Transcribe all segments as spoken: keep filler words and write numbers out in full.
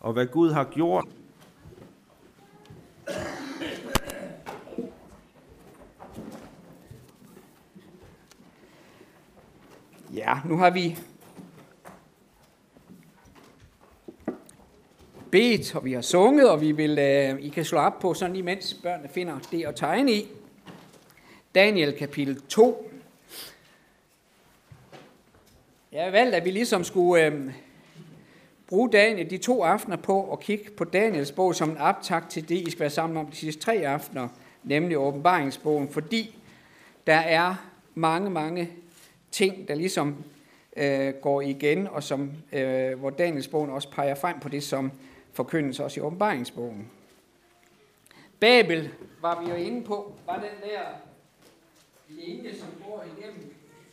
og hvad Gud har gjort. Ja, nu har vi bedt, og vi har sunget, og vi vil, uh, I kan slå op på, sådan imens børnene finder det at tegne i. Daniel kapitel to. Jeg har valgt, at vi ligesom skulle uh, bruge Daniel de to aftener på at kigge på Daniels bog som en optakt til det, I skal være sammen om de sidste tre aftener, nemlig åbenbaringsbogen, fordi der er mange, mange ting, der ligesom øh, går igen, og som, øh, hvor Danielsbogen også peger frem på det, som forkyndes også i åbenbaringsbogen. Babel var vi jo inde på, var den der linje, som går igennem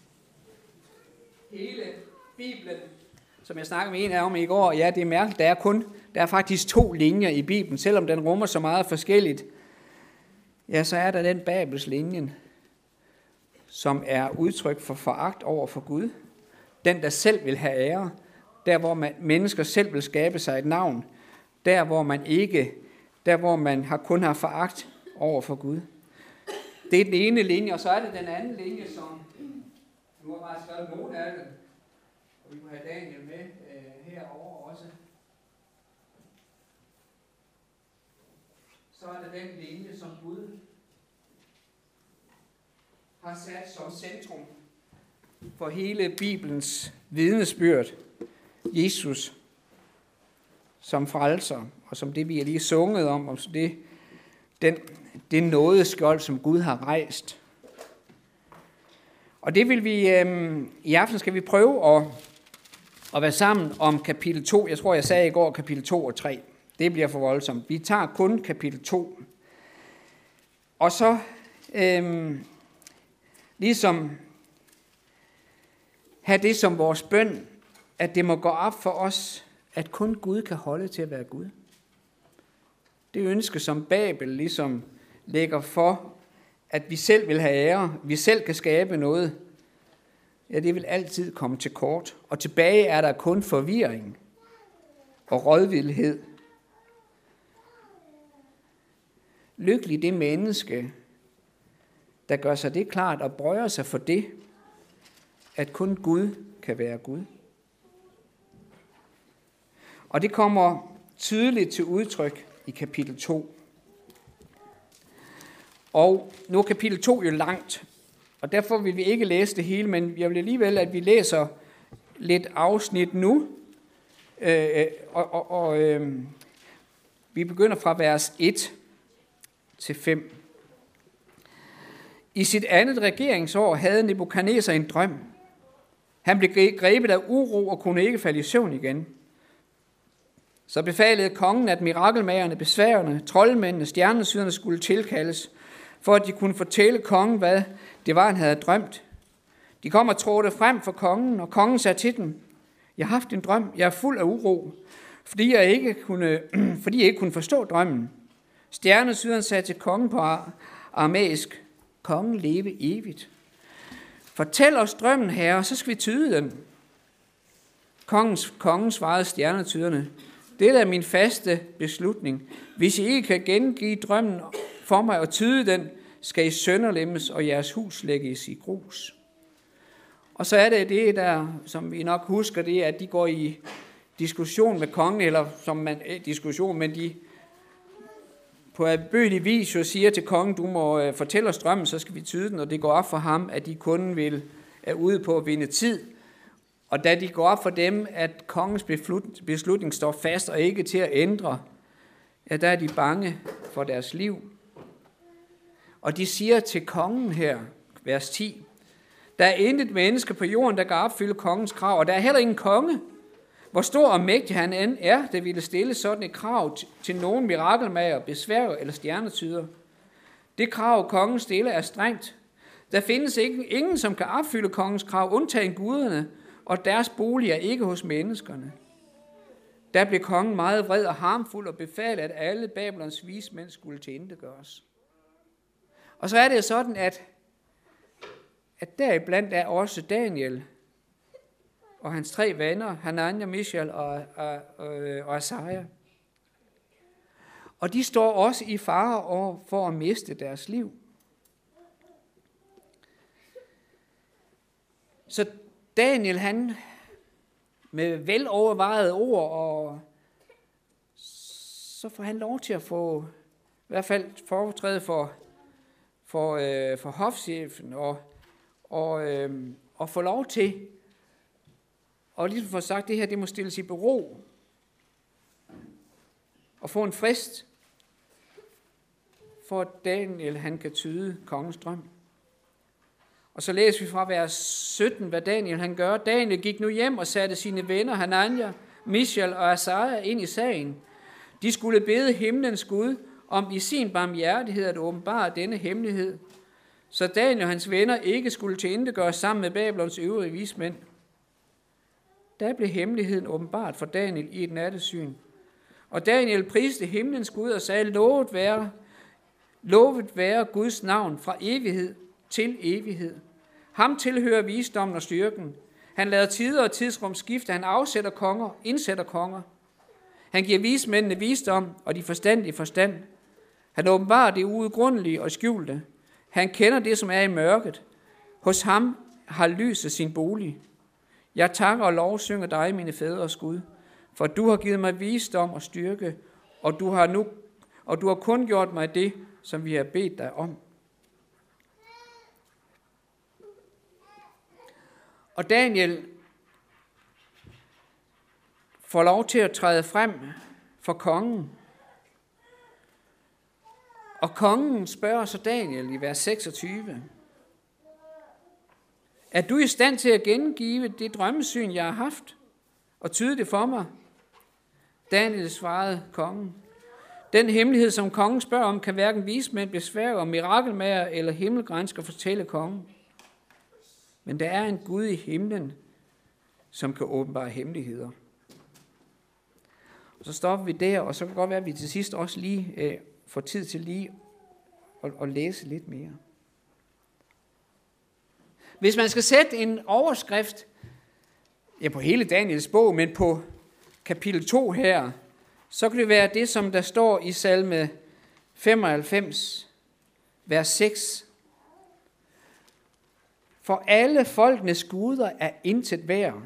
hele Bibelen, som jeg snakkede med en af om i går. Ja, det er mærkeligt, der er kun, der er faktisk to linjer i Bibelen, selvom den rummer så meget forskelligt. Ja, så er der den Babels linjen, som er udtryk for foragt over for Gud. Den, der selv vil have ære. Der, hvor man, mennesker selv vil skabe sig et navn. Der, hvor man ikke, der, hvor man har, kun har foragt over for Gud. Det er den ene linje, og så er det den anden linje, som nu har bare skrevet nogle af dem, og vi må have Daniel med øh, herovre også. Så er det den linje, som Gud har sat som centrum for hele Bibelens vidnesbyrd. Jesus som frelser, og som det vi har lige sunget om, og det, den, det nådeskjold, som Gud har rejst. Og det vil vi, øhm, i aften skal vi prøve at, at være sammen om kapitel to. Jeg tror, jeg sagde i går kapitel to og tre. Det bliver for voldsomt. Vi tager kun kapitel to. Og så øhm, ligesom have det som vores bøn, at det må gå op for os, at kun Gud kan holde til at være Gud. Det ønske, som Babel ligesom lægger for, at vi selv vil have ære, vi selv kan skabe noget, ja, det vil altid komme til kort. Og tilbage er der kun forvirring og rådvildhed. Lykkelig det menneske, der gør sig det klart og brøjer sig for det, at kun Gud kan være Gud. Og det kommer tydeligt til udtryk i kapitel to. Og nu er kapitel to jo langt, og derfor vil vi ikke læse det hele, men jeg vil alligevel, at vi læser lidt afsnit nu. Øh, og og, og øh, vi begynder fra vers et til fem. I sit andet regeringsår havde Nebukadnesar en drøm. Han blev grebet af uro og kunne ikke falde i søvn igen. Så befalede kongen, at mirakelmagerne, besværerne, troldmændene, stjernesyderne skulle tilkaldes, for at de kunne fortælle kongen, hvad det var, han havde drømt. De kom og trådte frem for kongen, og kongen sagde til dem: Jeg har haft en drøm, jeg er fuld af uro, fordi jeg ikke kunne, fordi jeg ikke kunne forstå drømmen. Stjernesyderen sagde til kongen på aramæisk: Kongen leve evigt. Fortæl os drømmen, herre, så skal vi tyde den. Kongens, kongen svarede stjernetyderne: Det er min faste beslutning. Hvis I ikke kan gengive drømmen for mig og tyde den, skal I sønderlemmes, og jeres hus lægges i grus. Og så er det det, der, som vi nok husker, det er, at de går i diskussion med kongen, eller som man diskussion, men de på ærbødig vis jo siger til kongen: Du må fortælle os drømmen, så skal vi tyde den, og det går op for ham, at de kun vil er ude på at vinde tid. Og da de går op for dem, at kongens beslutning står fast og ikke til at ændre, ja, der er de bange for deres liv. Og de siger til kongen her, vers ti: Der er intet menneske på jorden, der kan opfylde kongens krav, og der er heller ingen konge. Hvor stor og mægtig han end er, der ville stille sådan et krav til nogen mirakelmager, besværger eller stjernetyder. Det krav, kongen stiller, er strengt. Der findes ikke, ingen, som kan opfylde kongens krav, undtagen guderne, og deres bolig er ikke hos menneskerne. Der blev kongen meget vred og harmfuld og befalede, at alle Babylons vismænd skulle tilintetgøres. Og så er det sådan, at, at deriblandt er også Daniel og hans tre venner, Hanania, Mishael og, og, og, og Asaja. Og de står også i fare over for at miste deres liv. Så Daniel, han med velovervejede ord, og så får han lov til at få, i hvert fald foretræde for, for, øh, for hofchefen, og, og, øh, og få lov til, og ligesom få sagt, det her, det må stilles i bero, og få en frist, for at Daniel, han kan tyde kongens drøm. Og så læser vi fra vers sytten, hvad Daniel han gør. Daniel gik nu hjem og satte sine venner, Hanania, Mishael og Asaja, ind i sagen. De skulle bede himlens Gud om i sin barmhjertighed at åbenbare denne hemmelighed, så Daniel og hans venner ikke skulle tilintetgøres sammen med Babylons øvrige vismænd. Da blev hemmeligheden åbenbart for Daniel i et nattesyn. Og Daniel priste himlens Gud og sagde, lovet være, lovet være Guds navn fra evighed til evighed. Ham tilhører visdommen og styrken. Han lader tider og tidsrum skifte. Han afsætter konger, indsætter konger. Han giver vismændene visdom og de forstandige forstand. Han åbenbarer det uudgrundelige og skjulte. Han kender det, som er i mørket. Hos ham har lyset sin bolig. Jeg takker og lovsynger dig, mine fædres Gud, for du har givet mig visdom og styrke, og du har nu og du har kun gjort mig det, som vi har bedt dig om. Og Daniel får lov til at træde frem for kongen. Og kongen spørger så Daniel i vers seksogtyve. Er du i stand til at gengive det drømmesyn, jeg har haft, og tyde det for mig? Daniel svarede kongen. Den hemmelighed, som kongen spørger om, kan hverken vismænd, besværger, mirakelmager eller himmelgrænsker fortælle kongen. Men der er en Gud i himlen, som kan åbenbare hemmeligheder. Og så stopper vi der, og så kan det godt være, at vi til sidst også lige øh, får tid til lige at, at læse lidt mere. Hvis man skal sætte en overskrift, ja på hele Daniels bog, men på kapitel to her, så kan det være det, som der står i salme femoghalvfems, vers seks. For alle folkenes guder er intet værd.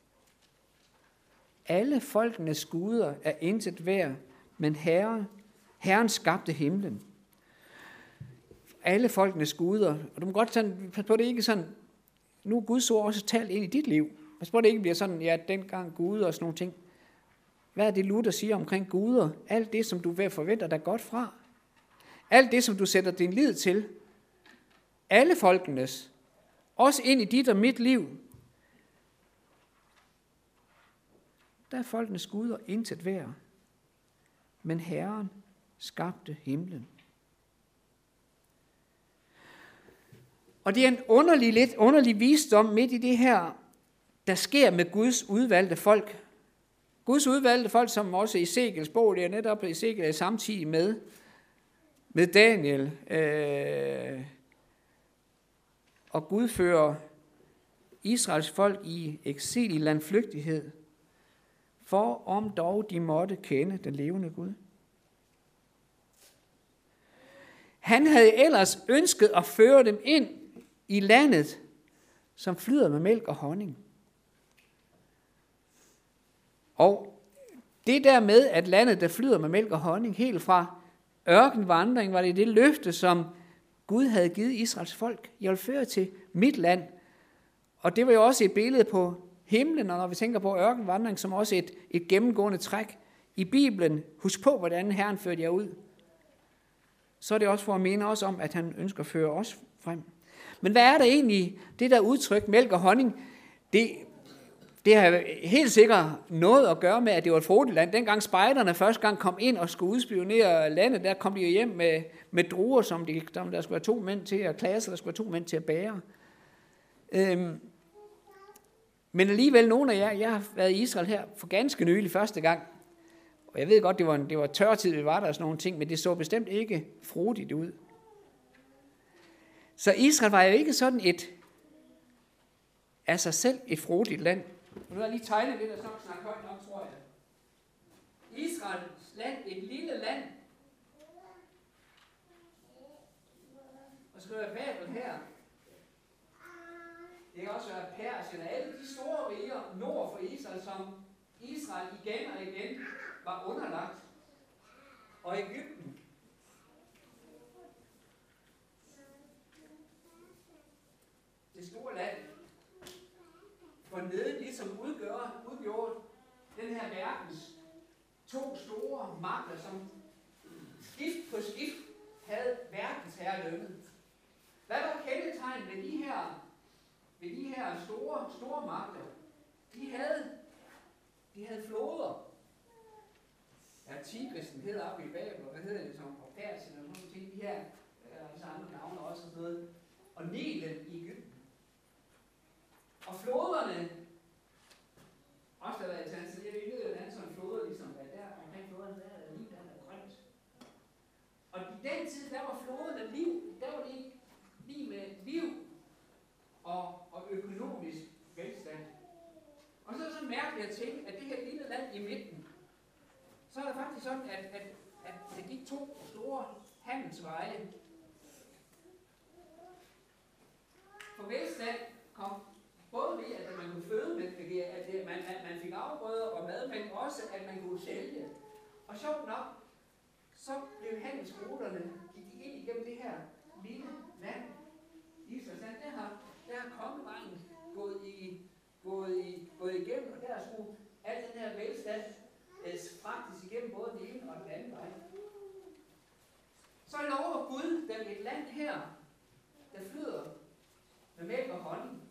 Alle folkenes guder er intet værd, men Herren, Herren skabte himlen. Alle folkenes guder, og du må godt sådan, pas på det ikke sådan, nu er Guds ord også talt ind i dit liv. Pas på det ikke bliver sådan, ja, dengang guder og sådan nogle ting. Hvad er det Luther siger omkring guder? Alt det, som du vil forvente dig godt fra. Alt det, som du sætter din lid til. Alle folkenes. Også ind i dit og mit liv. Der er folkenes guder intet værd. Men Herren skabte himlen. Og det er en underlig, lidt underlig visdom midt i det her, der sker med Guds udvalgte folk. Guds udvalgte folk, som også i Ezekiels bog, det er netop Ezekiel er samtidig med, med Daniel. Øh, og Gud fører Israels folk i eksil i landflygtighed, for om dog de måtte kende den levende Gud. Han havde ellers ønsket at føre dem ind i landet, som flyder med mælk og honning. Og det der med, at landet, der flyder med mælk og honning, helt fra ørkenvandring, var det det løfte, som Gud havde givet Israels folk. Jeg vil føre til mit land. Og det var jo også et billede på himlen, og når vi tænker på ørkenvandring, som også et, et gennemgående træk i Bibelen. Husk på, hvordan Herren førte jer ud. Så er det også for at mene os om, at han ønsker at føre os frem. Men hvad er der egentlig, det der udtryk, mælk og honning, det, det har helt sikkert noget at gøre med, at det var et frodigt land. Dengang spejderne første gang kom ind og skulle udspionere landet, der kom de jo hjem med, med druer, som, de, som der skulle være to mænd til at klase, der skulle være to mænd til at bære. Øhm, men alligevel, nogle af jer, jeg har været i Israel her for ganske nylig første gang, og jeg ved godt, det var, en, det var tørtid, vi var der og sådan nogle ting, men det så bestemt ikke frodigt ud. Så Israel var jo ikke sådan et, af sig selv et frodigt land. Og nu har jeg lige tegnet det, der snart snakker højt nok, tror jeg. Israels land, et lille land, skriver Babel her. Det kan også være Persien, alle de store riger nord for Israel, som Israel igen og igen var underlagt. Og Egypten. Det store land. For neden ligesom udgør, udgjorde den her verdens to store magter, som skift på skift havde verdens herredømme. Hvad var kendetegnet ved de her, ved de her store, store magter? De havde, de havde floder. Ja, Tigrisen hedder oppe i Babel, og hvad hedder det som? Og Persien og sådan nogle ting. De her, og så andre navne også og sådan noget. Og Nilen i Egypten. Og floderne, også der var i Tanzania, vi ved jo, hvordan sådan floder ligesom er der omkring floderne, der er liv, der er grønt. Og i den tid, der var floderne liv, der var det lige med liv og, og økonomisk velstand. Og så er det så mærkeligt at tænke, at det her lille land i midten, så er det faktisk sådan, at, at, at det gik to store handelsveje. For velstand kom både ved, at man kunne føde, men at man, at man fik afgrøder og mad, men også, at man kunne sælge. Og sjovt nok, så blev handelsruterne, gik de ind igennem det her lille land. Israels land, der har, der har kongevejen gået, i, gået, i, gået igennem, og der skulle al den her velstand fragtes igennem både den ene og den anden vej. Så lover Gud dem et land her, der flyder med mælk og honning.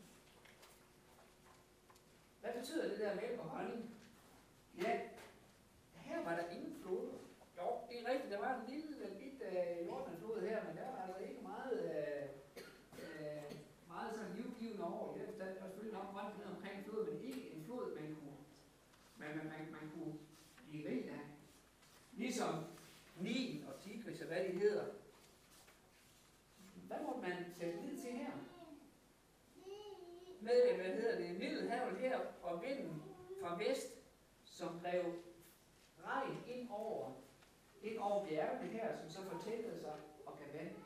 Hvad betyder det der mælk og honning? Ja, her var der ingen floder. Jo, det er rigtigt, der var en lille bit uh, Jordanflod her, men der var altså ikke meget, uh, uh, meget sådan livgivende over. Ja, der var selvfølgelig nok meget ned omkring flod, men ikke en flod, man kunne, man, man, man, man kunne blive rig af. Ligesom Nil og Tigris og hvad de hedder. Hvad må man sætte lid til her? Med, hvad hedder det, Middelhavet her, og vinden fra vest, som drev regn ind over, ind over bjergene her, som så fortællede sig og kan vande.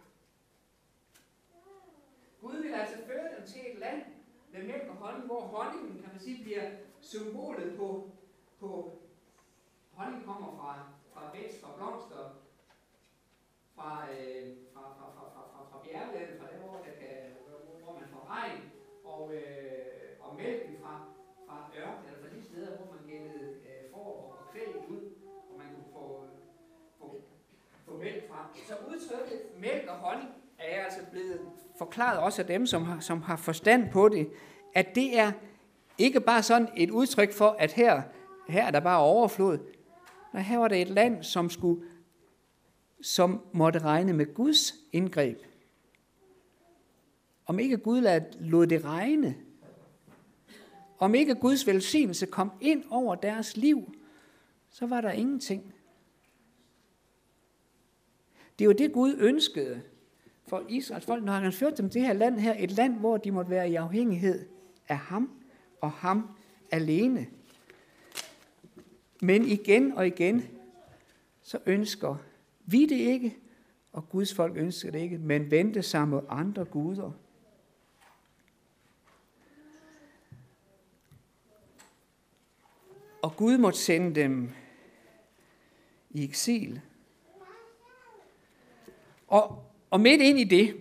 Gud vil altså føre dem til et land med mælk og honning, hvor honningen, kan man sige, bliver symbolet på, på honning kommer fra, fra vækst, fra blomster, fra, øh, fra, fra, fra, fra, fra, fra bjerglandet, fra der, hvor, der kan, hvor man får regn, og, øh, og mælken fra, fra ørken, eller fra de steder, hvor man gældede øh, får og kvæg ud, og man kunne få, få, få mælk fra. Så udtrykket mælk og honning er altså blevet forklaret også af dem, som har, som har forstand på det, at det er ikke bare sådan et udtryk for, at her, her er der bare overflod. Nej, her var det et land, som skulle, som måtte regne med Guds indgreb. Om ikke Gud lod det regne, om ikke Guds velsignelse kom ind over deres liv, så var der ingenting. Det er jo det, Gud ønskede for Israels folk, når han førte dem til det her land her, et land, hvor de måtte være i afhængighed af ham og ham alene. Men igen og igen, så ønsker vi det ikke, og Guds folk ønsker det ikke, men vendte sig mod andre guder. Og Gud måtte sende dem i eksil. Og, og midt ind i det,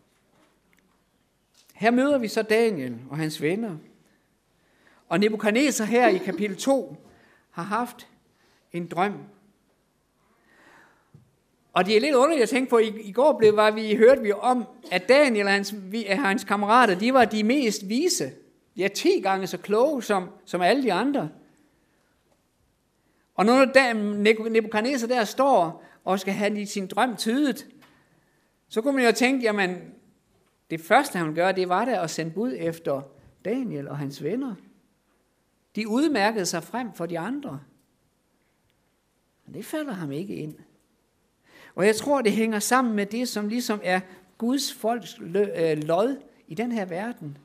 her møder vi så Daniel og hans venner. Og Nebukadneser her i kapitel to har haft en drøm. Og det er lidt underligt at tænke på, i, i går blev, var vi, hørte vi om, at Daniel og hans, vi, hans kammerater, de var de mest vise. De er ti gange så kloge som, som alle de andre. Og når Nebukadneser der står og skal have sin drøm tydet, så kunne man jo tænke, jamen, det første han gør, det var der at sende bud efter Daniel og hans venner. De udmærkede sig frem for de andre. Men det falder ham ikke ind. Og jeg tror, det hænger sammen med det, som ligesom er Guds folks lod i den her verden.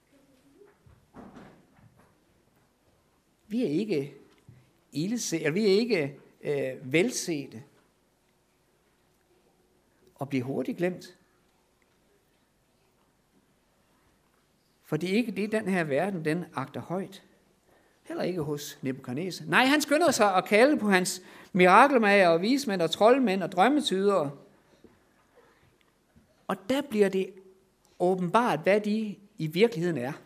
Vi er ikke ildse, vi er ikke øh, velsete og bliver hurtigt glemt. For det er ikke det, den her verden, den agter højt. Heller ikke hos Nebukadneser. Nej, han skynder sig at kalde på hans mirakelmager og vismænd og troldmænd og drømmetydere. Og der bliver det åbenbart, hvad de i virkeligheden er.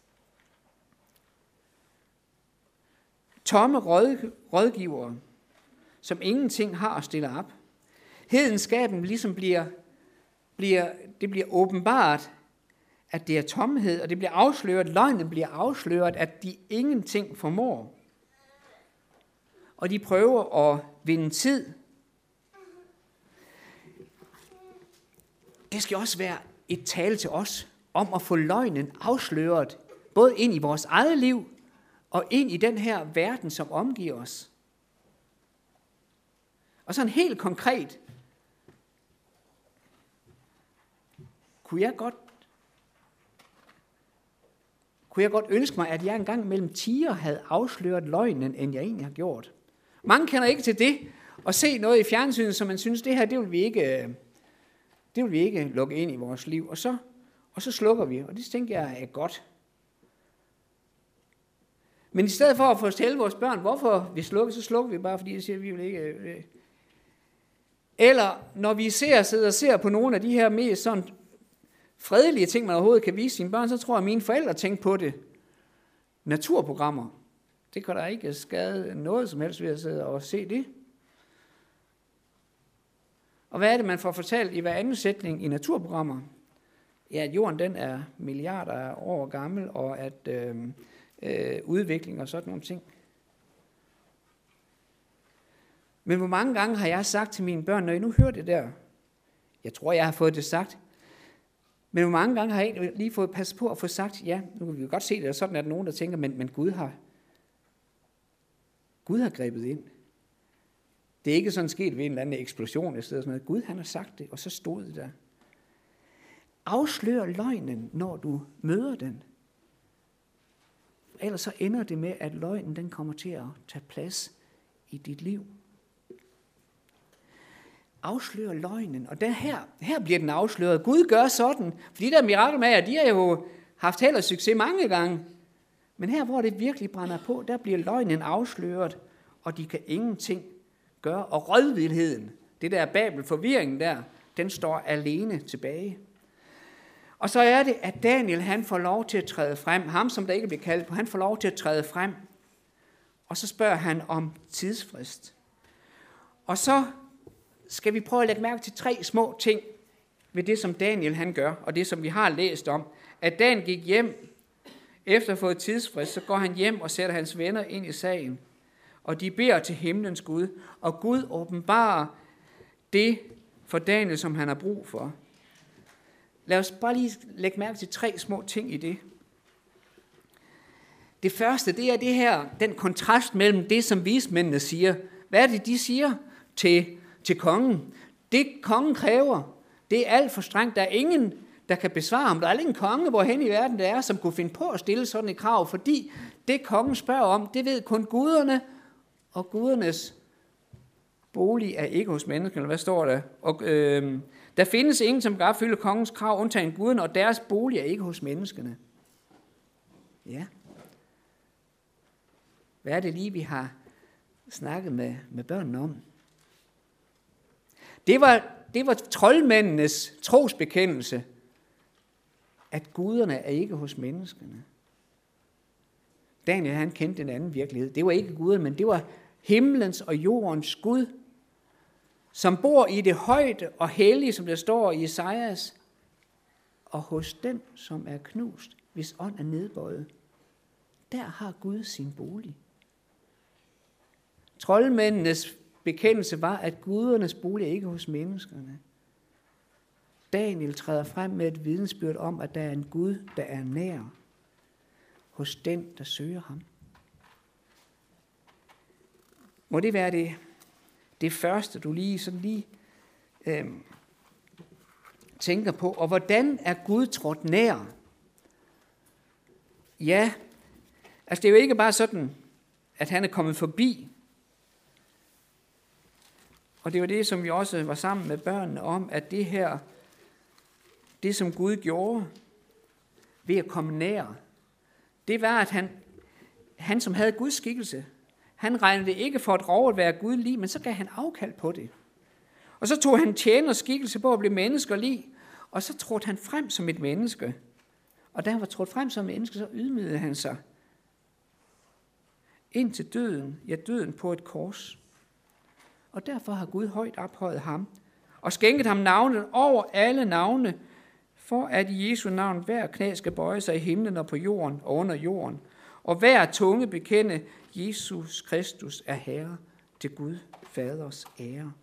Tomme råd, rådgivere, som ingenting har at stille op. Hedenskaben ligesom bliver, bliver, det bliver åbenbart, at det er tomhed, og det bliver afsløret, løgnen bliver afsløret, at de ingenting formår. Og de prøver at vinde tid. Det skal også være et tale til os om at få løgnen afsløret, både ind i vores eget liv og ind i den her verden, som omgiver os. Og sådan helt konkret, kunne jeg godt, kunne jeg godt ønske mig, at jeg engang mellem tider havde afsløret løgnen, end jeg egentlig har gjort. Mange kender ikke til det, og se noget i fjernsynet, som man synes, det her, det vil vi ikke, det vil vi ikke lukke ind i vores liv. Og så, og så slukker vi, og det tænker jeg er godt. Men i stedet for at fortælle vores børn, hvorfor vi slukker, så slukker vi bare, fordi de siger, at vi vil ikke. Eller når vi ser, sidder og ser på nogle af de her mest sådan fredelige ting, man overhovedet kan vise sine børn, så tror jeg, at mine forældre tænker på det. Naturprogrammer. Det kan der ikke skade noget som helst ved at sidde og se det. Og hvad er det, man får fortalt i hver anden sætning i naturprogrammer? Ja, at jorden den er milliarder af år gammel, og at øh, øh, udvikling og sådan nogle ting. Men hvor mange gange har jeg sagt til mine børn, når I nu hører det der, jeg tror, jeg har fået det sagt, men hvor mange gange har jeg lige fået passet på at få sagt, ja, nu kan vi jo godt se det, og sådan er der nogen, der tænker, men, men Gud har Gud har grebet ind. Det er ikke sådan sket ved en eller anden eksplosion, et sted, sådan noget. Gud han har sagt det, og så stod det der. Afslør løgnen, når du møder den. Ellers så ender det med, at løgnen den kommer til at tage plads i dit liv. Afslør løgnen, og der her, her bliver den afsløret. Gud gør sådan, for de der mirakelmager, de har jo haft held og succes mange gange. Men her, hvor det virkelig brænder på, der bliver løgnen afsløret, og de kan ingenting gøre. Og rådvildheden, det der Babel-forvirringen der, den står alene tilbage. Og så er det, at Daniel, han får lov til at træde frem. Ham, som der ikke bliver kaldt på, han får lov til at træde frem. Og så spørger han om tidsfrist. Og så skal vi prøve at lægge mærke til tre små ting ved det, som Daniel han gør, og det, som vi har læst om. At Daniel gik hjem, efter at få et tidsfrist, så går han hjem og sætter hans venner ind i sagen. Og de beder til himlens Gud, og Gud åbenbarer det for Daniel, som han har brug for. Lad os bare lige lægge mærke til tre små ting i det. Det første, det er det her, den kontrast mellem det, som vismændene siger. Hvad er det, de siger til, til kongen? Det kongen kræver, det er alt for strengt. Der er ingen, der kan besvare ham. Der er ingen konge, hvorhen i verden der er, som kunne finde på at stille sådan et krav, fordi det kongen spørger om, det ved kun guderne, og gudernes bolig er ikke hos mennesker, eller hvad står der? Og, øh, der findes ingen, som kan opfylde kongens krav, undtagen guderne, og deres bolig er ikke hos menneskene. Ja. Hvad er det lige, vi har snakket med, med børnene om? Det var, det var troldmændenes trosbekendelse, at guderne er ikke hos menneskene. Daniel, han kendte en anden virkelighed. Det var ikke guderne, men det var himlens og jordens Gud, som bor i det højde og hellige, som der står i Esajas, og hos den, som er knust, hvis ånd er nedbøjet, der har Gud sin bolig. Troldmændenes bekendelse var, at gudernes bolig er ikke hos menneskerne. Daniel træder frem med et vidensbyrd om, at der er en Gud, der er nær hos den, der søger ham. Må det være det, det første, du lige sådan lige øh, tænker på. Og hvordan er Gud trådt nær? Ja, altså det er jo ikke bare sådan, at han er kommet forbi. Og det var det, som vi også var sammen med børnene om, at det her, det som Gud gjorde, ved at komme nær, det var, at han, han som havde Guds skikkelse, han regnede det ikke for et rov at være Gud lig, men så gav han afkald på det. Og så tog han tjener skikkelse på at blive mennesker lig, og så trådte han frem som et menneske. Og da han var trådt frem som et menneske, så ydmygede han sig ind til døden, ja døden på et kors. Og derfor har Gud højt ophøjet ham, og skænket ham navnet over alle navne, for at i Jesu navn hver knæ skal bøje sig i himlen og på jorden og under jorden, og hver tunge bekende, Jesus Kristus er Herre, til Gud Faders ære.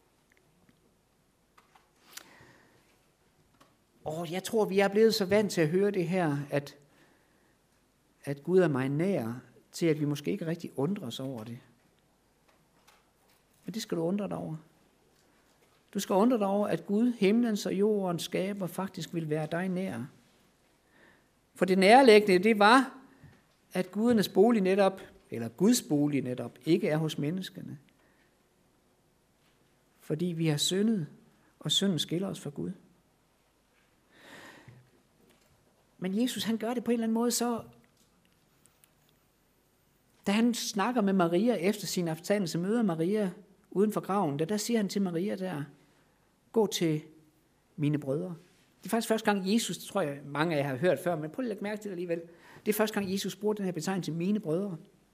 Og jeg tror, vi er blevet så vant til at høre det her, at, at Gud er mig nær, til at vi måske ikke rigtig undrer os over det. Men det skal du undre dig over. Du skal undre dig over, at Gud, himlens og jordens skaber, faktisk vil være dig nær. For det nærliggende, det var, at gudernes bolig netop, eller Guds bolig netop, ikke er hos menneskene. Fordi vi har syndet, og synden skiller os fra Gud. Men Jesus, han gør det på en eller anden måde, så da han snakker med Maria efter sin opstandelse, møder Maria uden for graven, der, der siger han til Maria der, gå til mine brødre. Det er faktisk første gang Jesus, tror jeg mange af jer har hørt før, men prøv at lægge mærke til det alligevel. Det er første gang Jesus bruger den her betegnelse til mine brødre.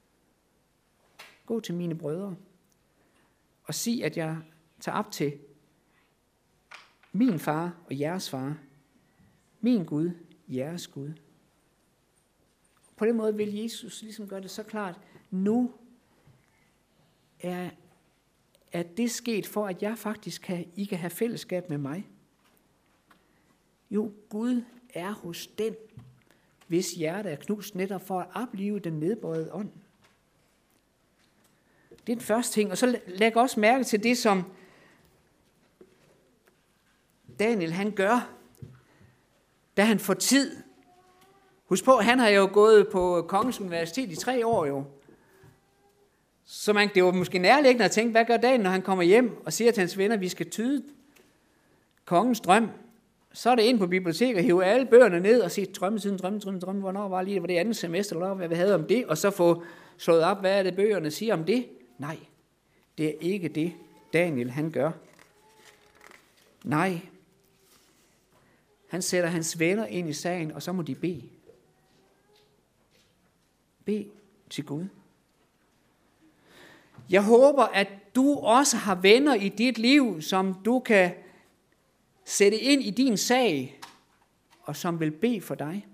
Gå til mine brødre og sig, at jeg tager op til min far og jeres far, min Gud, jeres Gud. På den måde vil Jesus ligesom gøre det så klart, nu er, er det sket for, at jeg faktisk kan, I kan have fællesskab med mig. Jo, Gud er hos den, hvis hjerte er knust netop for at opleve den nedbøjede ånd. Det er den første ting. Og så læg også mærke til det, som Daniel han gør, da han får tid. Husk på, han har jo gået på Kongens Universitet i tre år jo. Så man, det var måske nærliggende at tænke, hvad gør Daniel, når han kommer hjem og siger til hans venner, vi skal tyde kongens drøm. Så er det ind på biblioteket og hive alle bøgerne ned og sige, drømme siden, drømme, drømme, drømme, hvornår var lige, var det andet semester, eller hvad vi havde om det, og så få slået op, hvad er det bøgerne siger om det. Nej, det er ikke det, Daniel han gør. Nej, han sætter hans venner ind i sagen, og så må de bede. Bed til Gud. Jeg håber, at du også har venner i dit liv, som du kan sætte ind i din sag, og som vil bede for dig.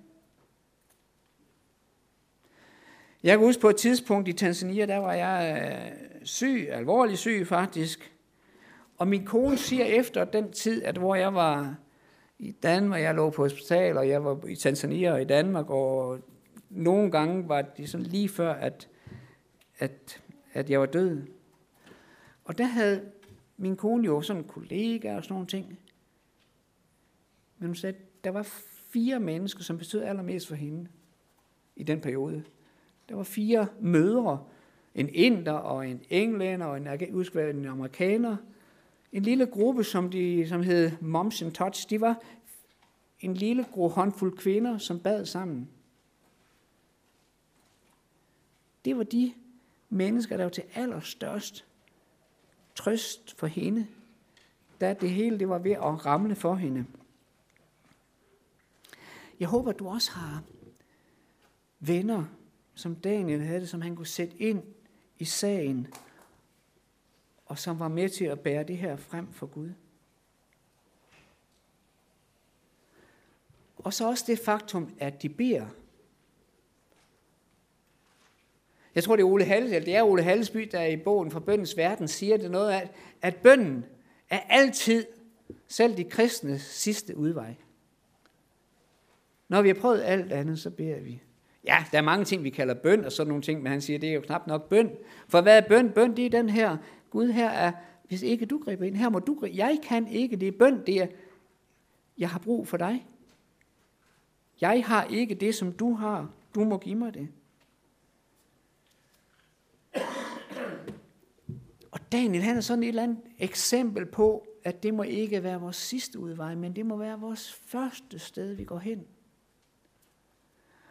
Jeg kan huske på et tidspunkt i Tanzania, der var jeg syg, alvorlig syg faktisk. Og min kone siger efter den tid, at hvor jeg var i Danmark, jeg lå på hospital, og jeg var i Tanzania og i Danmark, og nogle gange var det sådan lige før, at, at, at jeg var død. Og der havde min kone jo sådan en kollega og sådan nogle ting. Men hun sagde, at der var fire mennesker, som betød allermest for hende i den periode. Der var fire mødre, en inder og en englænder og en, en amerikaner. En lille gruppe, som, de, som hed Moms in Touch, de var en lille gruppe håndfuld kvinder, som bad sammen. Det var de mennesker, der var til allerstørst trøst for hende, da det hele det var ved at ramle for hende. Jeg håber, at du også har venner, som Daniel havde, som han kunne sætte ind i sagen, og som var med til at bære det her frem for Gud. Og så også det faktum, at de beder. Jeg tror, det er Ole Hallesby, det er Ole Hallesby, der i bogen fra Bøndens Verden siger det noget af, at bønnen er altid selv de kristnes sidste udvej. Når vi har prøvet alt andet, så beder vi. Ja, der er mange ting, vi kalder bøn og sådan nogle ting, men han siger, det er jo knap nok bøn. For hvad er bøn? Bøn, det er den her. Gud, her er, hvis ikke du griber ind, her må du gribe. Jeg kan ikke, det er bøn, det er, jeg har brug for dig. Jeg har ikke det, som du har. Du må give mig det. Og Daniel, han er sådan et eller andet eksempel på, at det må ikke være vores sidste udvej, men det må være vores første sted, vi går hen.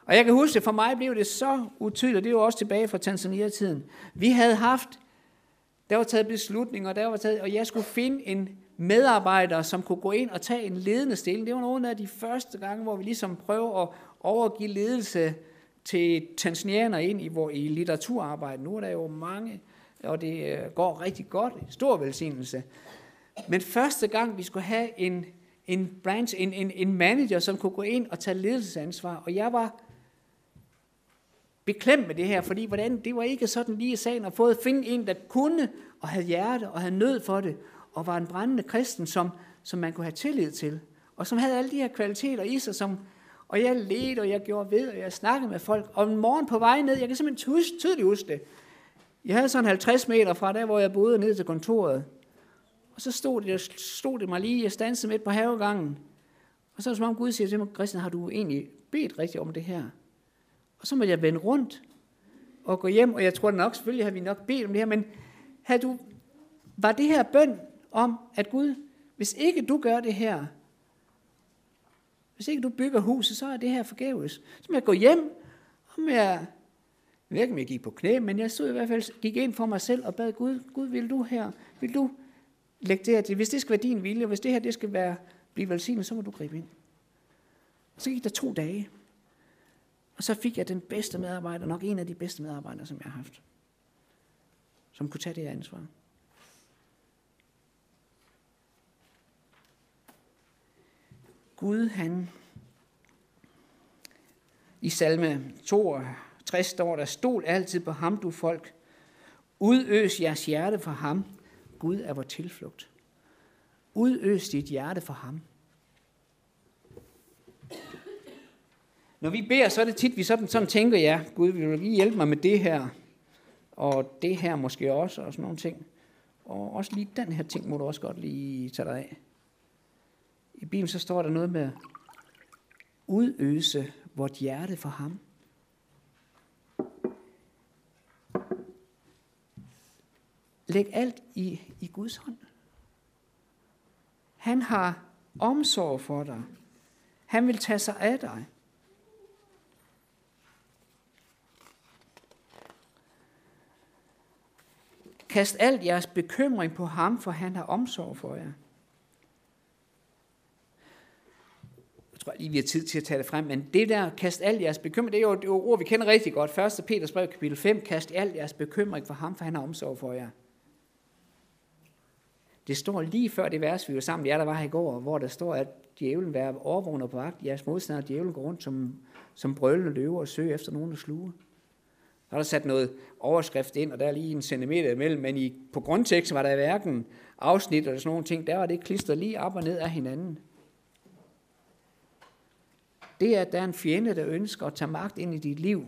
Og jeg kan huske det, for mig blev det så utydeligt, det var også tilbage fra Tanzania-tiden. Vi havde haft, der var taget beslutninger, der var taget, og jeg skulle finde en medarbejder, som kunne gå ind og tage en ledende stilling. Det var nogle af de første gange, hvor vi ligesom prøver at overgive ledelse til tanzanianer ind i, hvor, i litteraturarbejde. Nu er der jo mange, og det går rigtig godt, stor velsignelse. Men første gang, vi skulle have en, en branch, en, en, en manager, som kunne gå ind og tage ledelsesansvar, og jeg var beklemt med det her, fordi hvordan, det var ikke sådan lige sagen at få at finde en, der kunne og havde hjerte og havde nød for det, og var en brændende kristen, som, som man kunne have tillid til, og som havde alle de her kvaliteter i sig, som, og jeg ledte, og jeg gjorde ved, og jeg snakkede med folk, og en morgen på vej ned, jeg kan simpelthen huske, tydeligt huske det, jeg havde sådan halvtreds meter fra der, hvor jeg boede, ned til kontoret, og så stod det, stod det mig lige, jeg standsede midt på havegangen, og så var det som om Gud siger til mig, Christian, har du egentlig bedt rigtigt om det her? Og så måtte jeg vende rundt og gå hjem, og jeg tror nok, selvfølgelig har vi nok bedt om det her, men havde du, var det her bøn om, at Gud, hvis ikke du gør det her, hvis ikke du bygger huset, så er det her forgæves. Så må jeg gå hjem, og jeg, jeg ved ikke, om jeg gik på knæ, men jeg stod i hvert fald, gik ind for mig selv og bad Gud, Gud, vil du her, vil du lægge det her til, hvis det skal være din vilje, og hvis det her det skal være, blive velsignet, så må du gribe ind. Og så gik der to dage, og så fik jeg den bedste medarbejder, nok en af de bedste medarbejdere, som jeg har haft, som kunne tage det her ansvar. Gud, han, i salme toogtres står der, stol altid på ham, du folk. Udøs jeres hjerte for ham. Gud er vor tilflugt. Udøs dit hjerte for ham. Når vi beder, så er det tit, vi sådan, sådan tænker, ja, Gud, vil du lige hjælpe mig med det her, og det her måske også, og sådan nogle ting. Og også lige den her ting må du også godt lige tage dig af. I Bibelen så står der noget med, udøse vort hjerte for ham. Læg alt i, i Guds hånd. Han har omsorg for dig. Han vil tage sig af dig. Kast alt jeres bekymring på ham, for han har omsorg for jer. Jeg tror lige, vi har tid til at tage det frem, men det der, kast alt jeres bekymring, det er jo et ord, vi kender rigtig godt. første Peters brev, kapitel fem, kast alt jeres bekymring for ham, for han har omsorg for jer. Det står lige før det vers, vi var sammen, jer der var her i går, hvor der står, at djævlen være overvågner på vagt, jeres modstander, djævlen går rundt som, som brølende løver og søger efter nogen at sluge. Så har der sat noget overskrift ind, og der er lige en centimeter imellem, men i, på grundteksten var der hverken afsnit eller sådan nogle ting, der var det klistret lige op og ned af hinanden. Det er, at der er en fjende, der ønsker at tage magt ind i dit liv.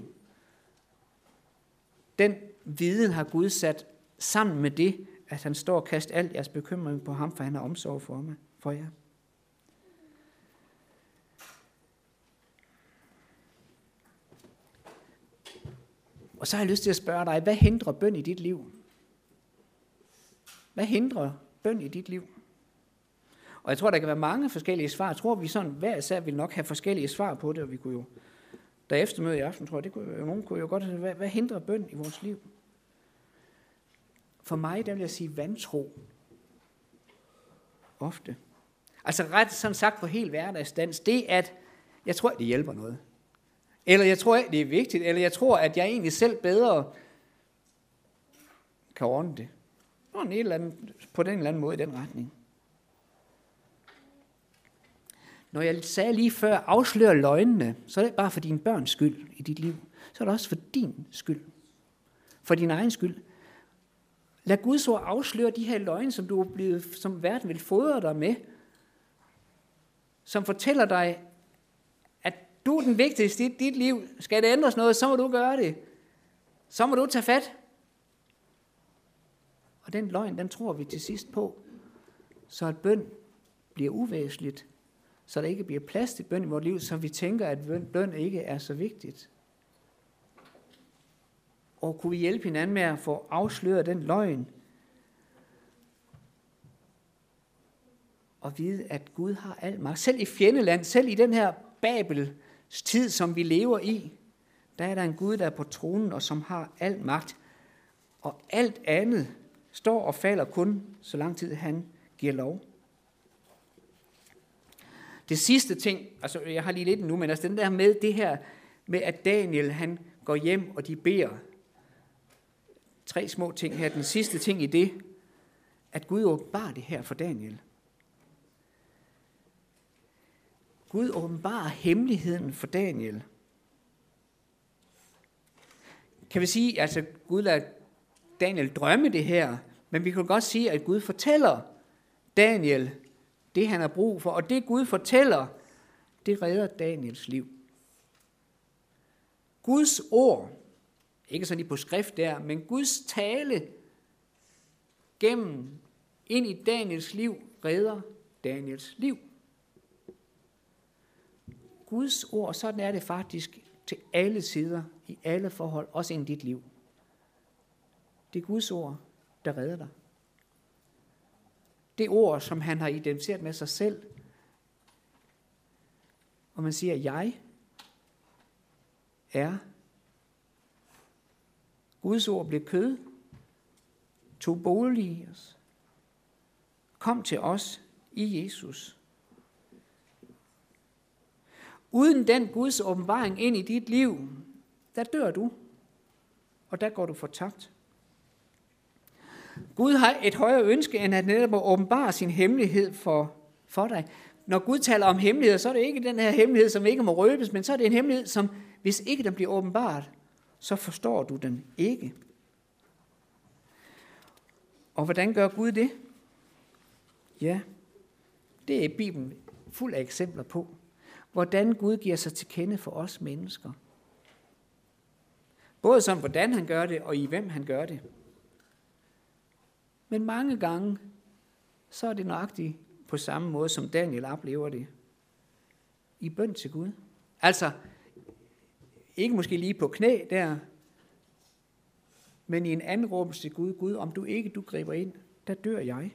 Den viden har Gud sat sammen med det, at han står og kaster alt jeres bekymring på ham, for han har omsorg for, mig, for jer. Og så har jeg lyst til at spørge dig, hvad hindrer bøn i dit liv? Hvad hindrer bøn i dit liv? Og jeg tror, der kan være mange forskellige svar. Jeg tror, vi sådan hver især vil nok have forskellige svar på det, og vi kunne jo, der eftermøde i aften, tror jeg, det kunne, jo, nogen kunne jo godt have, hvad, hvad hindrer bøn i vores liv? For mig, der vil jeg sige vantro. Ofte. Altså ret sådan sagt på helt hverdagsdans, det at, jeg tror, det hjælper noget. Eller jeg tror, det er vigtigt, eller jeg tror, at jeg egentlig selv bedre kan ordne det. På en eller anden, på den eller anden måde i den retning. Når jeg sagde lige før, afsløre løgnene, så er det ikke bare for dine børns skyld i dit liv. Så er det også for din skyld. For din egen skyld. Lad Guds ord afsløre de her løgne, som du er blevet, som verden vil fodre dig med. Som fortæller dig, at du er den vigtigste i dit liv. Skal det ændres noget, så må du gøre det. Så må du tage fat. Og den løgn, den tror vi til sidst på. Så at bøn bliver uvæsentligt. Så der ikke bliver plads til bøn i vores liv, så vi tænker, at bøn ikke er så vigtigt. Og kunne vi hjælpe hinanden med at få afsløret den løgn, og vide, at Gud har al magt. Selv i fjendeland, selv i den her Babel, tid, som vi lever i, der er der en Gud, der er på tronen, og som har al magt. Og alt andet står og falder kun, så lang tid han giver lov. Det sidste ting, altså jeg har lige lidt nu, men altså den der med det her, med at Daniel han går hjem, og de beder. Tre små ting her. Den sidste ting i det, at Gud åbenbarer det her for Daniel. Gud åbenbarer hemmeligheden for Daniel. Kan vi sige, altså Gud lader Daniel drømme det her, men vi kan godt sige, at Gud fortæller Daniel det, han har brug for, og det Gud fortæller, det redder Daniels liv. Guds ord, ikke sådan lige på skrift der, men Guds tale gennem ind i Daniels liv, redder Daniels liv. Guds ord, sådan er det faktisk til alle sider, i alle forhold, også ind i dit liv. Det er Guds ord, der redder dig. Det ord, som han har identificeret med sig selv. Og man siger, jeg er. Guds ord blev kød, tog bolig i os, kom til os i Jesus. Uden den Guds åbenbaring ind i dit liv, der dør du, og der går du fortabt. Gud har et højere ønske, end at netop at åbenbare sin hemmelighed for, for dig. Når Gud taler om hemmelighed, så er det ikke den her hemmelighed, som ikke må røbes, men så er det en hemmelighed, som hvis ikke den bliver åbenbart, så forstår du den ikke. Og hvordan gør Gud det? Ja, det er Bibelen fuld af eksempler på, hvordan Gud giver sig til kende for os mennesker. Både som hvordan han gør det, og i hvem han gør det. Men mange gange, så er det nøjagtigt på samme måde, som Daniel oplever det. I bøn til Gud. Altså, ikke måske lige på knæ der, men i en anråbelse til Gud. Gud, om du ikke du griber ind, der dør jeg.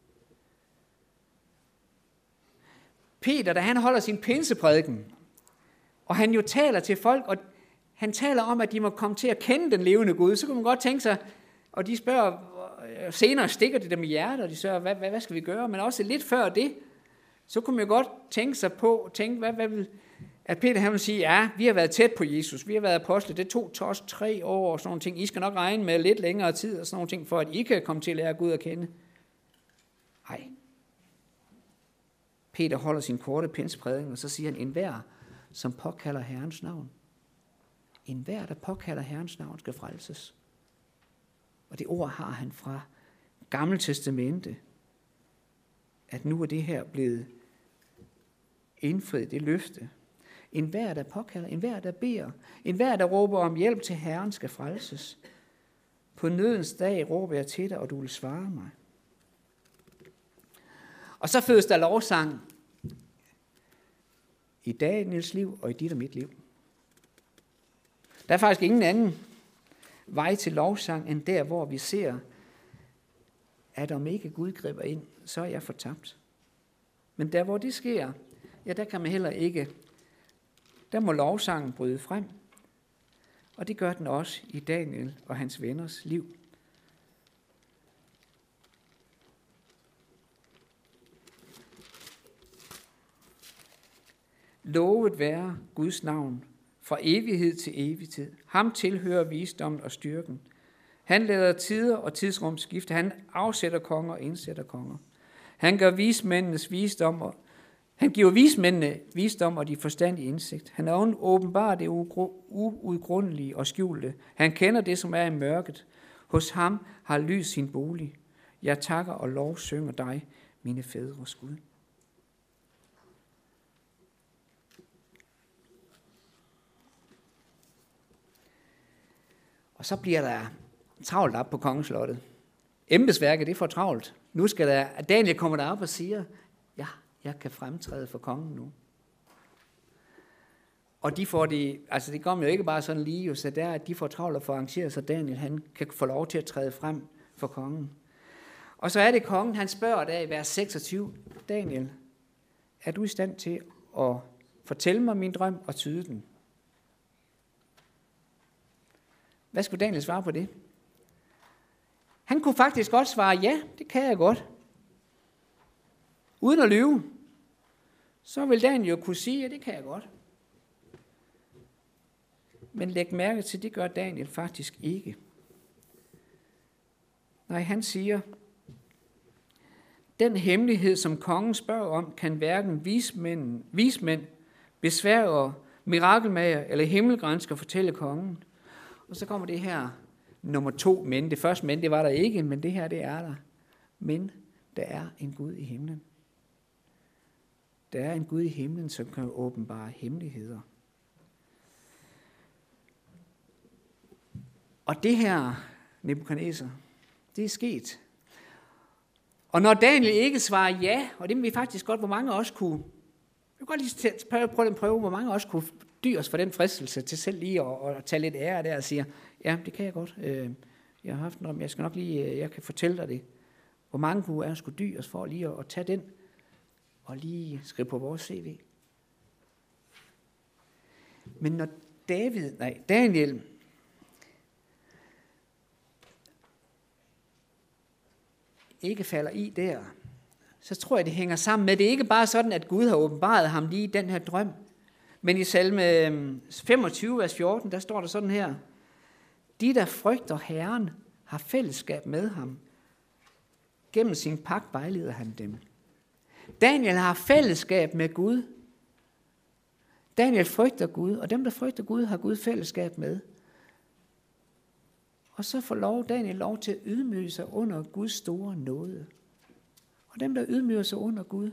Peter, da han holder sin pinseprædiken, og han jo taler til folk, og han taler om, at de må komme til at kende den levende Gud, så kan man godt tænke sig, og de spørger, senere stikker de dem i hjertet, og de spørger, hvad, hvad, hvad skal vi gøre? Men også lidt før det, så kunne man jo godt tænke sig på, tænke, hvad, hvad vil, at Peter han vil sige, ja, vi har været tæt på Jesus, vi har været apostle, det tog os tre år og sådan nogle ting, I skal nok regne med lidt længere tid og sådan nogle ting, for at I kan komme til at lære Gud at kende. Nej. Peter holder sin korte pinseprædiken, og så siger han, enhver, som påkalder Herrens navn. Enhver, der påkalder Herrens navn, skal frelses. Og det ord har han fra Gamle Testamente, at nu er det her blevet indfriet, det løfte. Enhver, der påkalder, enhver, der beder, enhver, der råber om hjælp til Herren, skal frelses. På nødens dag råber jeg til dig, og du vil svare mig. Og så fødes der lovsang i Daniels liv og i dit og mit liv. Der er faktisk ingen anden vej til lovsang, end der, hvor vi ser, at om ikke Gud griber ind, så er jeg fortabt. Men der, hvor det sker, ja, der kan man heller ikke, der må lovsangen bryde frem. Og det gør den også i Daniel og hans venners liv. Lovet være Guds navn, fra evighed til evighed. Ham tilhører visdommen og styrken. Han lader tider og tidsrum skifte. Han afsætter konger og indsætter konger. Han gør vismændenes visdom, og han giver vismændene visdom og de forstandige indsigt. Han åbenbarer det uudgrundelige og skjulte. Han kender det, som er i mørket. Hos ham har lys sin bolig. Jeg takker og lovsynger dig, mine fædres Gud. Og så bliver der travlt op på kongeslottet. Embedsværket, det er for travlt. Nu skal der, Daniel kommer derop og siger, ja, jeg kan fremtræde for kongen nu. Og de får det, altså det kommer jo ikke bare sådan lige, så der, at de får travlt at få arrangeret, så Daniel han kan få lov til at træde frem for kongen. Og så er det kongen, han spørger der i vers seksogtyve, Daniel, er du i stand til at fortælle mig min drøm og tyde den. Hvad skulle Daniel svare på det? Han kunne faktisk godt svare, ja, det kan jeg godt. Uden at lyve. Så vil Daniel jo kunne sige, ja, det kan jeg godt. Men læg mærke til, det gør Daniel faktisk ikke. Nej, han siger, den hemmelighed, som kongen spørger om, kan hverken vismænd, vismænd besværger, mirakelmager eller himmelgransker fortælle kongen. Og så kommer det her nummer to, men det første men, det var der ikke, men det her, det er der. Men der er en Gud i himlen. Der er en Gud i himlen, som kan åbenbare hemmeligheder. Og det her, Nebukadnesar, det er sket. Og når Daniel ikke svarer ja, og det vil vi faktisk godt, hvor mange også kunne, jeg vil godt lige prøve, prøve den prøve, hvor mange også kunne dyres for den fristelse til selv lige at, at tage lidt ære der og sige, ja, det kan jeg godt. Jeg har haft en drøm, jeg skal nok lige, jeg kan fortælle dig det. Hvor mange kunne er skulle dyres for lige at, at tage den og lige skrive på vores C V. Men når David, nej, Daniel ikke falder i der, så tror jeg, det hænger sammen med, det er ikke bare sådan, at Gud har åbenbaret ham lige den her drøm, men i salme femogtyve, vers fjorten, der står der sådan her, de, der frygter Herren, har fællesskab med ham. Gennem sin pagt vejleder han dem. Daniel har fællesskab med Gud. Daniel frygter Gud, og dem, der frygter Gud, har Gud fællesskab med. Og så får lov, Daniel lov til at ydmyge sig under Guds store nåde. Og dem, der ydmyger sig under Gud,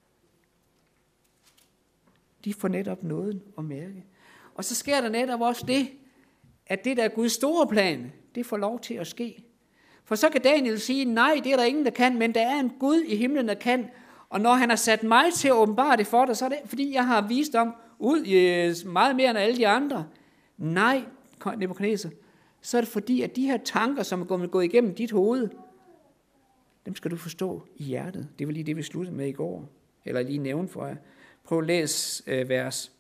de får netop nåden at mærke. Og så sker der netop også det, at det der er Guds store plan, det får lov til at ske. For så kan Daniel sige, nej, det er der ingen, der kan, men der er en Gud i himlen, der kan. Og når han har sat mig til at åbenbare det for dig, så er det, fordi jeg har vist om ud i meget mere end alle de andre. Nej, Nebukadnesar, så er det fordi, at de her tanker, som er gået igennem dit hoved, dem skal du forstå i hjertet. Det var lige det, vi sluttede med i går, eller lige nævne for jer. Prøv at læse øh, vers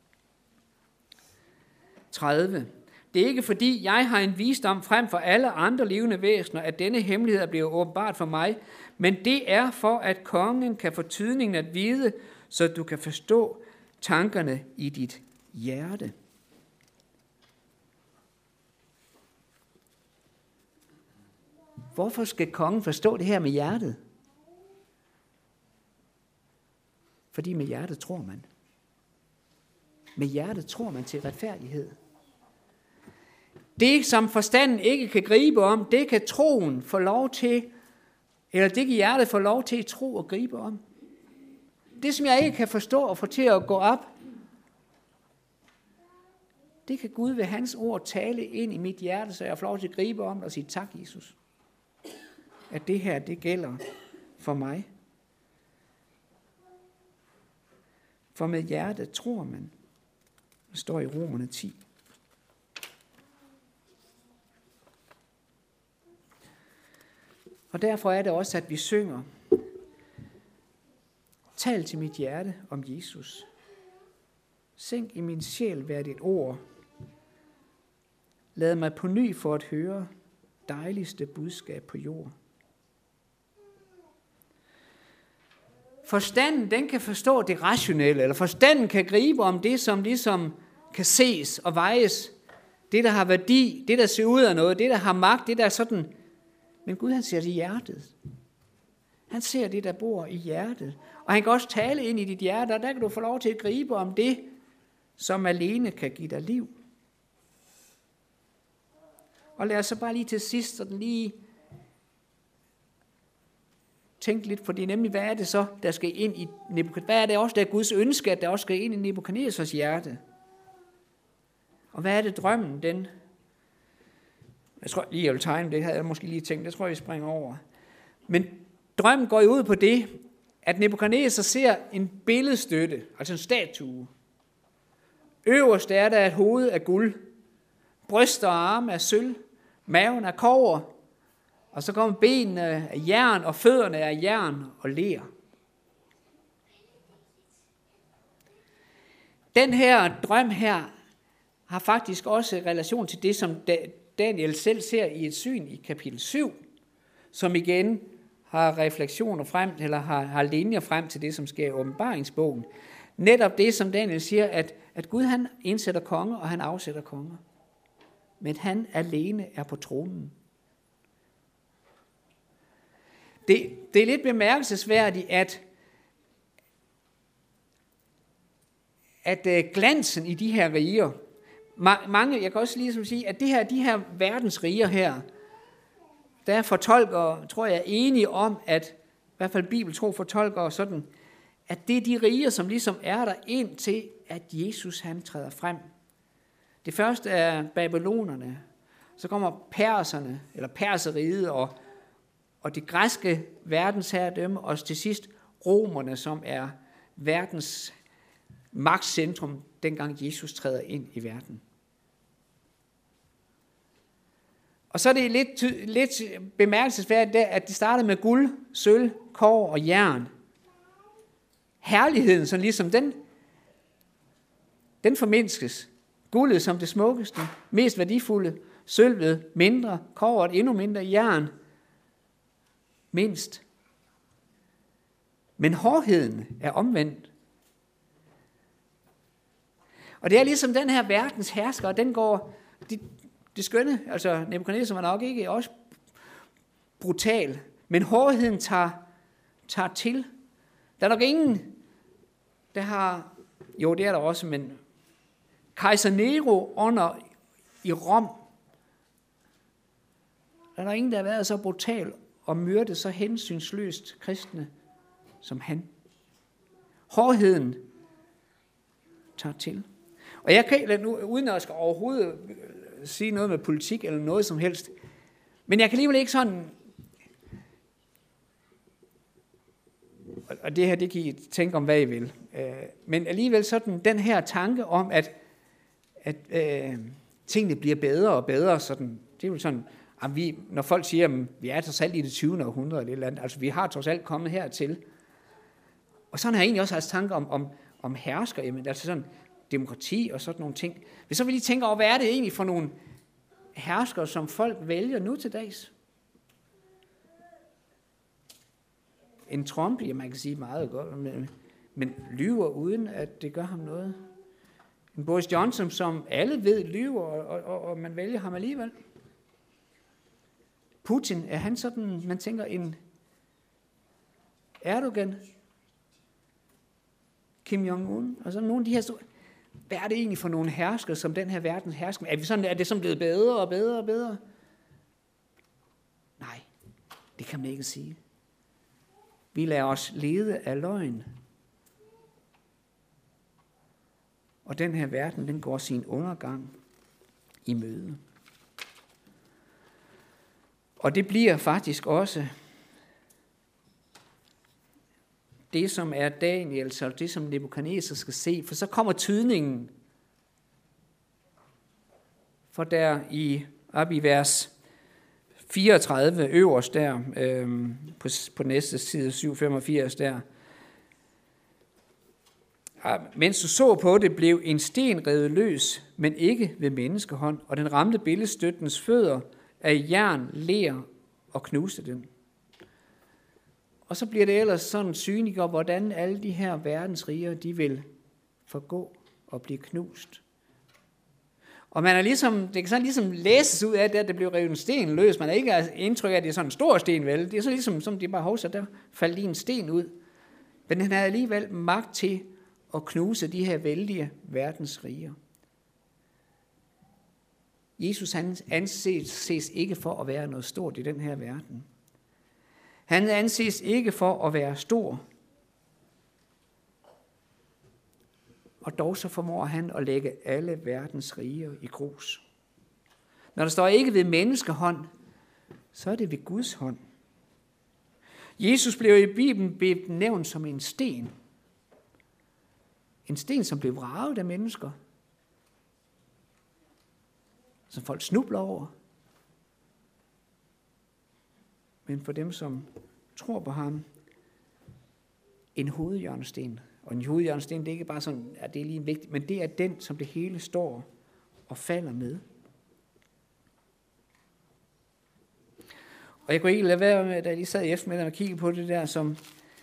tredive. Det er ikke fordi, jeg har en visdom frem for alle andre levende væsener, at denne hemmelighed er blevet åbenbart for mig, men det er for, at kongen kan få tydningen at vide, så du kan forstå tankerne i dit hjerte. Hvorfor skal kongen forstå det her med hjertet? Fordi med hjertet tror man. Med hjertet tror man til retfærdighed. Det, som forstanden ikke kan gribe om, det kan troen få lov til, eller det kan hjertet få lov til at tro og gribe om. Det, som jeg ikke kan forstå og få til at gå op, det kan Gud ved hans ord tale ind i mit hjerte, så jeg får lov til at gribe om og sige tak, Jesus. At det her, det gælder for mig. For med hjertet tror man. Det står i Romerne ti. Og derfor er det også, at vi synger, tal til mit hjerte om Jesus. Sænk i min sjæl hvert et ord. Lad mig på ny for at høre dejligste budskab på jord. Forstanden, den kan forstå det rationelle, eller forstanden kan gribe om det, som ligesom kan ses og vejes. Det, der har værdi, det, der ser ud af noget, det, der har magt, det, der er sådan. Men Gud, han ser det i hjertet. Han ser det, der bor i hjertet. Og han kan også tale ind i dit hjerte, og der kan du få lov til at gribe om det, som alene kan give dig liv. Og lad os så bare lige til sidst, så den lige tænke lidt på det, nemlig hvad er det så, der skal ind i Nebukadnesar? Hvad er det også, der er Guds ønske, at der også skal ind i Nebukadnesars hjerte? Og hvad er det drømmen, den? Jeg tror lige, jeg vil tegne det, havde jeg måske lige tænkt, det tror jeg, vi springer over. Men drømmen går jo ud på det, at Nebukadnesar ser en billedstøtte, altså en statue. Øverst er der et hoved af guld, bryster og arme af sølv, maven af kobber, og så kommer benene af jern, og fødderne af jern og ler. Den her drøm her har faktisk også relation til det, som Daniel selv ser i et syn i kapitel syv, som igen har refleksioner frem, eller har, har linjer frem til det, som sker i åbenbaringsbogen. Netop det, som Daniel siger, at, at Gud han indsætter konger, og han afsætter konger. Men han alene er på tronen. Det, det er lidt bemærkelsesværdigt, at, at glansen i de her riger, mange, jeg kan også lige sige, at det her, de her verdensriger her, der er fortolkere, tror jeg, er enige om, at i hvert fald bibeltro fortolkere sådan, at det er de riger, som ligesom er der indtil, at Jesus han træder frem. Det første er babylonerne, så kommer perserne, eller perseriget, og, og det græske verdensherredømme, og til sidst romerne, som er verdens magtcentrum, dengang Jesus træder ind i verden. Og så er det lidt, lidt bemærkelsesværdigt, at det starter med guld, sølv, kobber og jern. Herligheden, sådan ligesom den, den formindskes. Guldet som det smukkeste, mest værdifulde, sølvet mindre, kobberet endnu mindre, jern mindst. Men hårdheden er omvendt. Og det er ligesom den her verdens hersker, og den går, det, det skønne, altså Nebukadnezar var nok ikke også brutal, men hårdheden tager, tager til. Der er nok ingen, der har, jo det er der også, men kejser Nero under i Rom, der er der ingen, der har været så brutal og myrdet så hensynsløst kristne som han. Hårdheden tager til. Og jeg kan nu, uden at jeg skal overhovedet sige noget med politik eller noget som helst, men jeg kan alligevel ikke sådan, og det her, det kan I tænke om, hvad I vil, men alligevel sådan den her tanke om, at, at øh, tingene bliver bedre og bedre, sådan, det er jo sådan, at vi, når folk siger, at vi er trods alt i det tyvende århundrede, eller, eller andet, altså vi har trods alt kommet hertil. Og sådan har jeg egentlig også haft tanker om, om, om hersker, jamen, altså sådan demokrati og sådan nogle ting. Men så vil I tænke over, hvad er det egentlig for nogle herskere, som folk vælger nu til dags? En Trump, ja, man kan sige meget godt, men, men lyver uden, at det gør ham noget. En Boris Johnson, som alle ved lyver, og, og, og man vælger ham alligevel. Putin, er han sådan, man tænker, en Erdogan, Kim Jong-un, og så nogle af de her store. Hvad er det egentlig for nogle hersker, som den her verdens hersker? Er, vi sådan, er det sådan blevet bedre og bedre og bedre? Nej, det kan man ikke sige. Vi lader os lede af løgn. Og den her verden, den går sin undergang i møde. Og det bliver faktisk også det, som er Daniels, og det, som Nebukadnezar skal se, for så kommer tydningen. For der i, op i vers fireogtredive, øverst der, øhm, på, på næste side, syv femogfirs der, mens du så på det, blev en sten revet løs, men ikke ved menneskehånd, og den ramte billedstøttens fødder af jern, ler og knuste den. Og så bliver det ellers sådan synligt, hvordan alle de her verdensriger, de vil forgå og blive knust. Og man er ligesom, det kan sådan ligesom læses ud af, at det blev revet en sten løs. Man har ikke indtryk af, at det er sådan en stor sten, vel? Det er så ligesom, som de bare hovser, der faldt lige en sten ud. Men han havde alligevel magt til at knuse de her vældige verdensriger. Jesus han anses ikke for at være noget stort i den her verden. Han anses ikke for at være stor. Og dog så formår han at lægge alle verdens riger i grus. Når der står ikke ved menneskehånd, så er det ved Guds hånd. Jesus blev i Bibelen benævnt som en sten. En sten, som blev vraget af mennesker. Som folk snubler over. Men for dem, som tror på ham, en hovedhjørnesten Og en hovedhjørnesten, det er ikke bare sådan, at det er lige vigtigt, men det er den, som det hele står og falder med. Og jeg kunne ikke lade være med, da jeg lige sad i eftermiddag og kiggede på det der, som,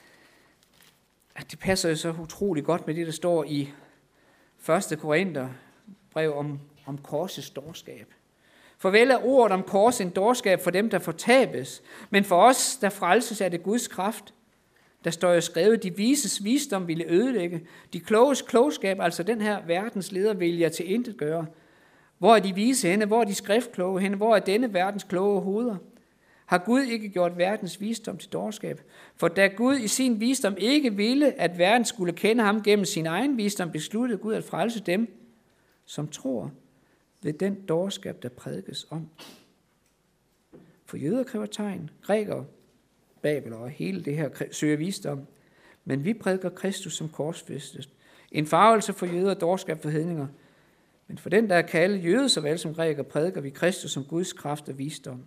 at det passer jo så utrolig godt med det, der står i første Korintherbrev om, om korsets dårskab. For vel er ordet om kors en dårskab for dem, der fortabes, men for os, der frelses, er det Guds kraft. Der står jo skrevet, de vises visdom ville ødelægge, de kloges klogskab, altså den her verdens leder, vil jeg til intet gøre. Hvor er de vise henne? Hvor er de skriftkloge henne? Hvor er denne verdens kloge hoveder? Har Gud ikke gjort verdens visdom til dårskab? For da Gud i sin visdom ikke ville, at verden skulle kende ham gennem sin egen visdom, besluttede Gud at frelse dem, som tror ved den dårskab, der prædikes om. For jøder kræver tegn, grækere, Babel og hele det her søger visdom, men vi prædiker Kristus som korsfæstet. En farvelse for jøder og dårskab for hedninger, men for den, der er kaldet jøde såvel som græker, prædiker vi Kristus som Guds kraft og visdom.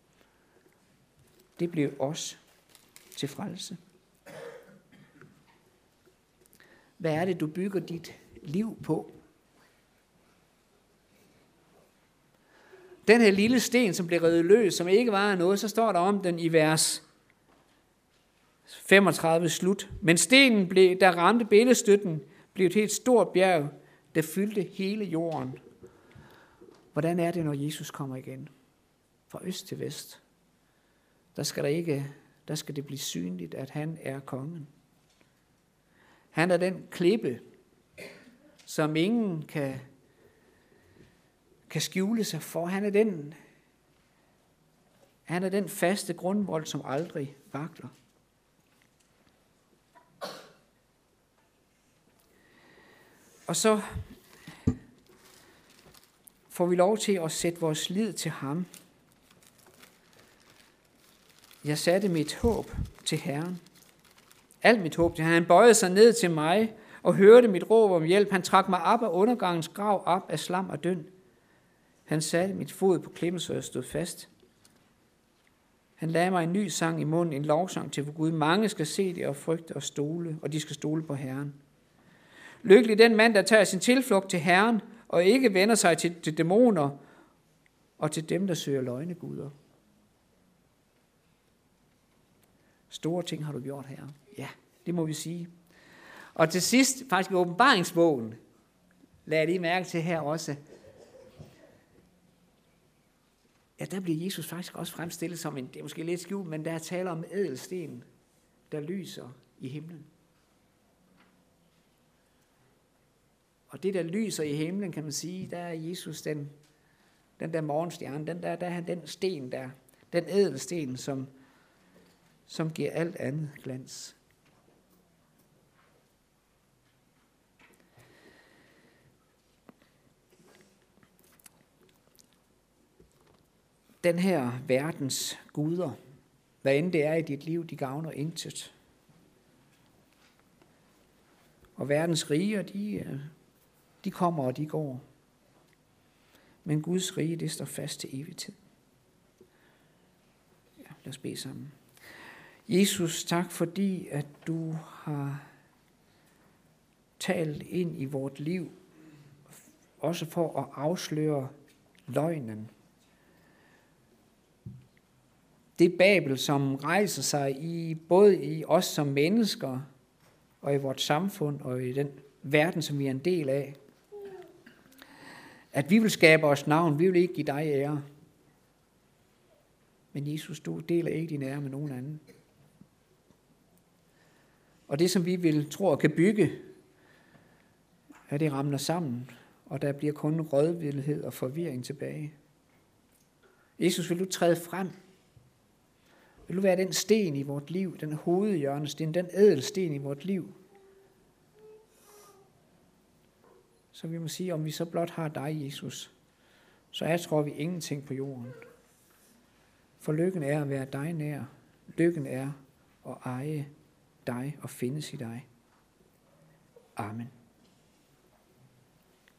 Det blev os til frelse. Hvad er det, du bygger dit liv på? Den her lille sten, som blev revet løs, som ikke var noget, så står der om den i vers femogtredive slut. Men stenen, blev, der ramte billedstøtten, blev et helt stort bjerg, der fyldte hele jorden. Hvordan er det, når Jesus kommer igen? Fra øst til vest. Der skal, der, ikke, der skal det blive synligt, at han er kongen. Han er den klippe, som ingen kan, kan skjule sig for. Han er den, han er den faste grundvold, som aldrig vakler. Og så får vi lov til at sætte vores lid til ham. Jeg satte mit håb til Herren. Alt mit håb til Herren. Han bøjede sig ned til mig og hørte mit råb om hjælp. Han trak mig op af undergangens grav, op af slam og døn. Han satte mit fod på klippen, så jeg stod fast. Han lagde mig en ny sang i munden, en lovsang til vor Gud. Mange skal se det og frygte og stole, og de skal stole på Herren. Lykkelig den mand, der tager sin tilflugt til Herren, og ikke vender sig til, til dæmoner og til dem, der søger løgneguder. Store ting har du gjort her. Ja, det må vi sige. Og til sidst, faktisk i åbenbaringsbogen, lad jeg lige mærke til her også, ja, der bliver Jesus faktisk også fremstillet som en, det er måske lidt skjult, men der er tale om ædelsten, der lyser i himlen. Og det, der lyser i himlen, kan man sige, der er Jesus, den, den der morgenstjerne, den der, der er den sten der, den ædelsten, som, som giver alt andet glans. Den her verdens guder, hvad end det er i dit liv, de gavner intet. Og verdens riger, de, de kommer og de går. Men Guds rige, det står fast til evig tid. Ja, lad os bede sammen. Jesus, tak fordi, at du har talt ind i vort liv, også for at afsløre løgnen. Det Babel, som rejser sig i både i os som mennesker, og i vores samfund, og i den verden, som vi er en del af. At vi vil skabe os navn, vi vil ikke give dig ære. Men Jesus, du deler ikke din ære med nogen anden. Og det, som vi vil tro og kan bygge, at det ramler sammen, og der bliver kun rådvildhed og forvirring tilbage. Jesus, vil du træde frem? Vil du være den sten i vort liv, den hovedhjørnesten, den ædelsten i vort liv? Så vi må sige, om vi så blot har dig, Jesus, så er, tror vi, ingenting på jorden. For lykken er at være dig nær. Lykken er at eje dig og findes i dig. Amen.